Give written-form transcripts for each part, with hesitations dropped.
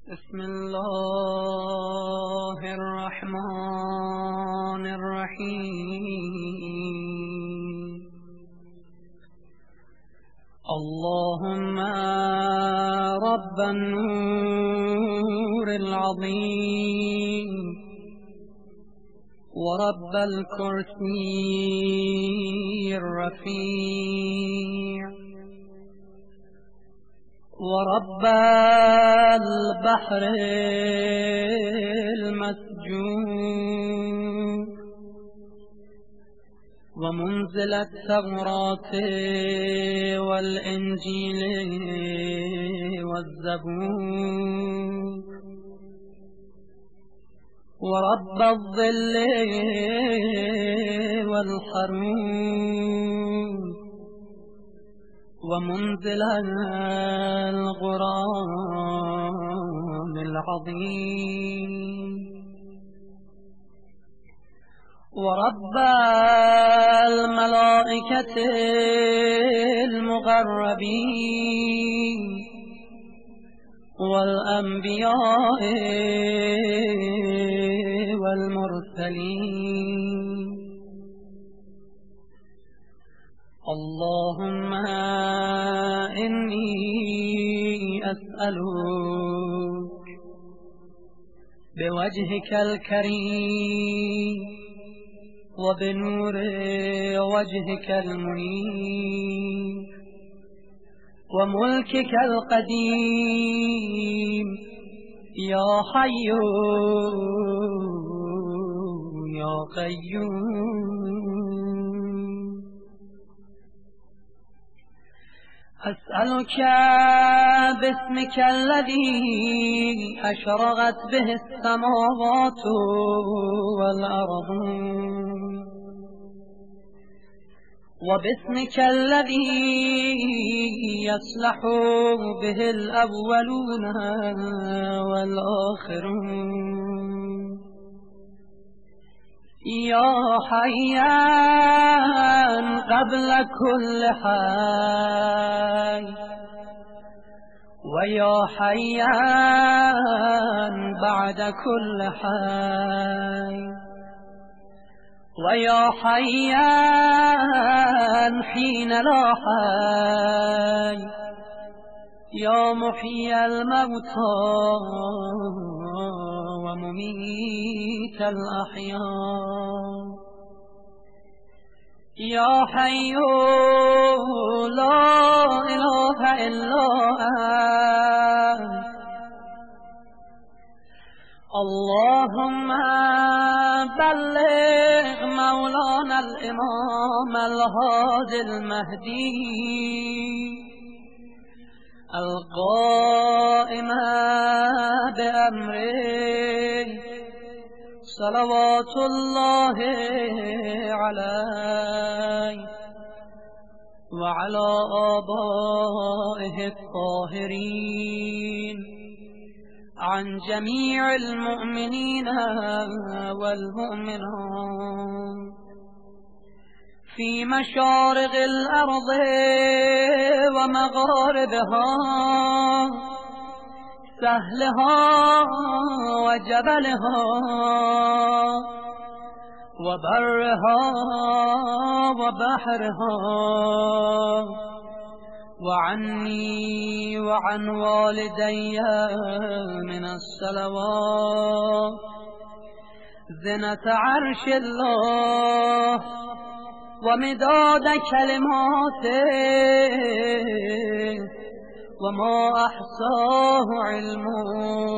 بسم الله الرحمن الرحيم. اللهم رب النور العظيم ورب الكرسي الرفيع ورب البحر المسجور ومنزل التوراة والإنجيل والزبور ورب الظل والحرور ومنزل الغرام العظيم ورب الملائكة المقربين والأنبياء والمرسلين. اللهم إني أسألك بوجهك الكريم وبنور وجهك المنير وملكك القديم يا حي يا قيوم، أسألك باسمك الذي أشرقت به السماوات والأرض وباسمك الذي يصلح به الأولون والآخرون، يا حيان قبل كل حي ويا حيان بعد كل حي ويا حيان حين لا حي، يا محيي الموتى ومميت الأحياء، يا حي لا إله إلا أنت. اللهم بلغ مولانا الإمام الهادي المهدي القائم بأمره صلوات الله عليه وعلى آبائه الطاهرين عن جميع المؤمنين والمؤمنات في مشارق الأرض ومغاربها، سهلها وجبلها وبرها وبحرها، وعني وعن والدي من الصلوات زنة عرش الله ومداد كلماته وما أحصاه علمه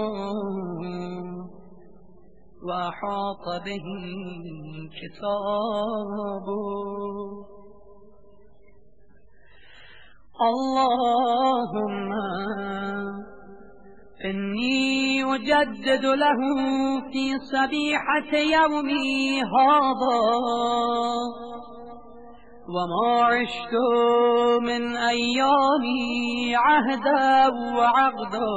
وأحاط به كتابه. اللهم إني أجدد له في صبيحة يومي هذا وما عشت من أيامي عهدا وعقدا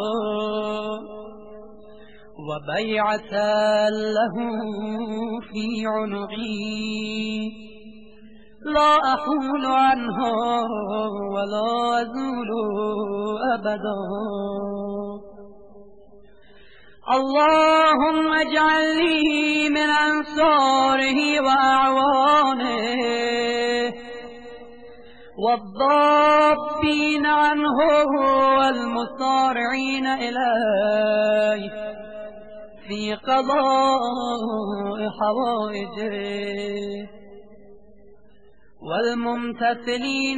وبيعة له في عنقي لا أحول عنها ولا أزول أبدا. اللهم اجعلني من أنصاره وأعوانه والضابين عنه والمسارعين إليه في قضاء حوائجه والممتثلين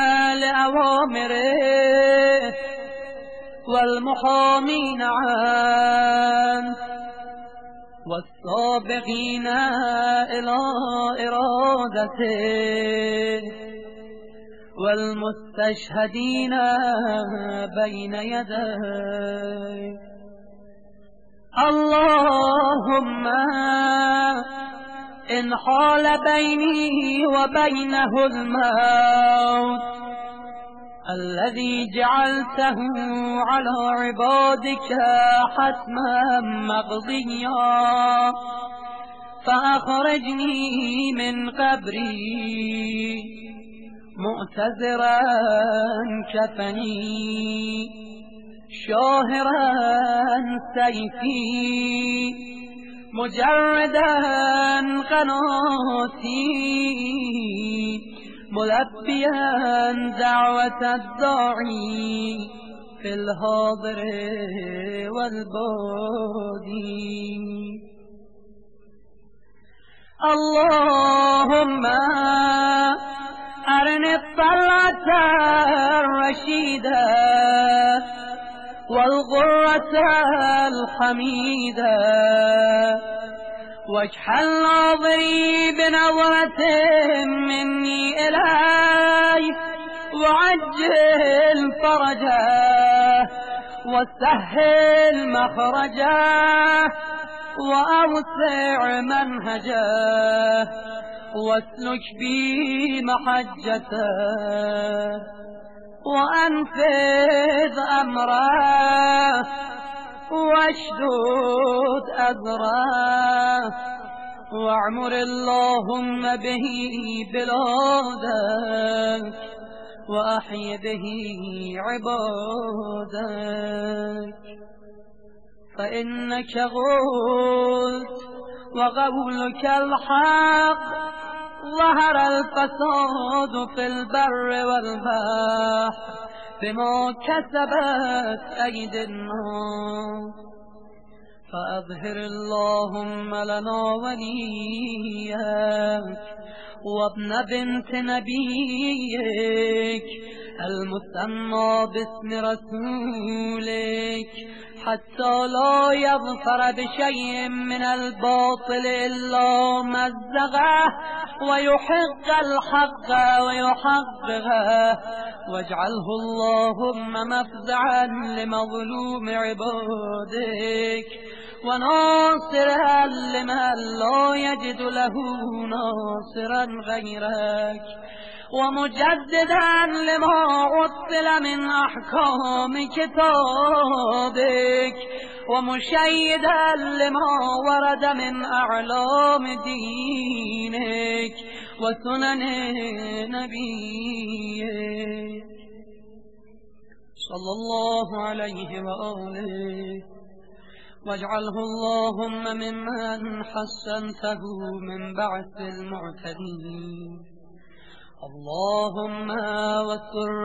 لأوامره والمحامين عنه والسابقين إلى إرادته والمستشهدين بين يديه. اللهم إن حال بيني وبينه الموت الذي جعلته على عبادك حتما مقضيا فأخرجني من قبري مؤتزرا كفني شاهرا سيفي مجردا قناتي ملبيا دعوة الداعي في الحاضر والبادي. اللهم أرني الطلعة الرشيدة والغرة الحميدة واجعل ناظري بنظرة مني إليه وعجل فرجه وسهل مخرجه وأوسع منهجه واسلك بي محجته وأنفذ أمره واشدد أذره واعمر اللهم به بلادك وأحي به عبادك فإنك قلت وقولك الحق ظهر الفساد في البر والبحر بما كسبت أيدي الناس فأظهر اللهم لنا وليك وابن بنت نبيك المسمى باسم رسولك حتى لا يظفر بشيء من الباطل إلا مزغه ويحق الحق ويحققه واجعله اللهم مفزعا لمظلوم عبادك وناصرا لمن لا يجد له ناصرا غيرك ومجددا لما عطل من أحكام كتابك ومشيدا لما ورد من أعلام دينك وسنن نبيك صلى الله عليه وآله واجعله اللهم ممن حسنته من بعث المعتدين. اللهم وسر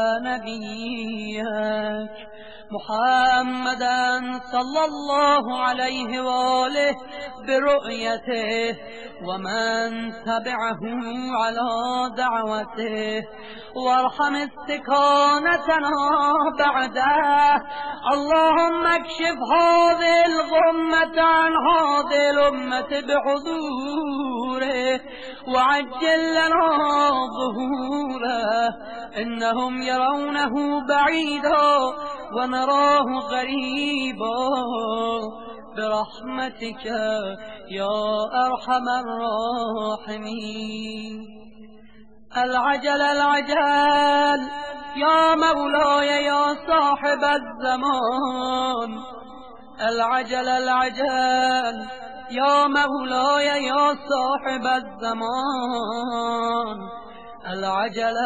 نبيك محمدا صلى الله عليه وآله برؤيته ومن تبعه على دعوته وارحم استكانتنا بعده. اللهم اكشف هذه الغمة عن هذه الأمة بحضوره وعجل لنا ظهوره إنهم يرونه بعيدا ونراه غريبا برحمتك يا أرحم الراحمين. العجل العجل يا مولاي يا صاحب الزمان العجل العجل يا مولاي يا صاحب الزمان العجل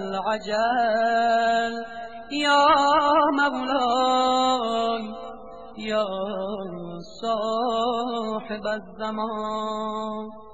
العجل يا مولاي یا صاحب الزمان.